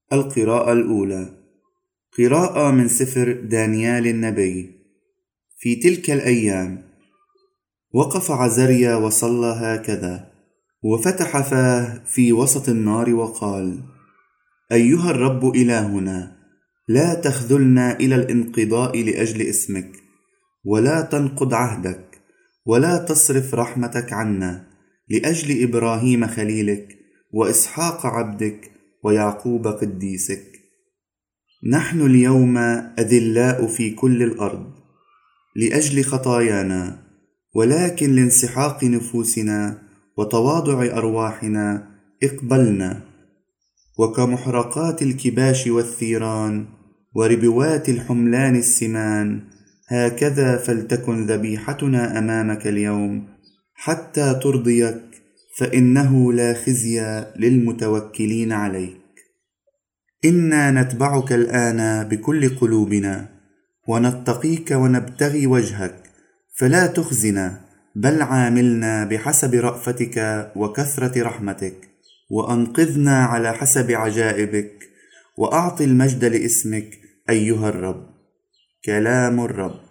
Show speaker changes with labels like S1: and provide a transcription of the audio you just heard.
S1: القراءة الأولى. قراءة من سفر دانيال النبي. في تلك الأيام وقف عزريا وصلى هكذا، وفتح فاه في وسط النار وقال: أيها الرب إلهنا، لا تخذلنا إلى الانقضاء لأجل اسمك، ولا تنقض عهدك، ولا تصرف رحمتك عنا، لأجل إبراهيم خليلك، وإسحاق عبدك، ويعقوب قديسك. نحن اليوم أذلاء في كل الأرض لأجل خطايانا، ولكن لانسحاق نفوسنا وتواضع أرواحنا اقبلنا. وكمحرقات الكباش والثيران وربوات الحملان السمان، هكذا فلتكن ذبيحتنا أمامك اليوم حتى ترضيك، فإنه لا خزي للمتوكلين عليك. إنا نتبعك الآن بكل قلوبنا، ونتقيك ونبتغي وجهك، فلا تخزنا، بل عاملنا بحسب رأفتك وكثرة رحمتك، وأنقذنا على حسب عجائبك، وأعط المجد لاسمك أيها الرب. كلام الرب.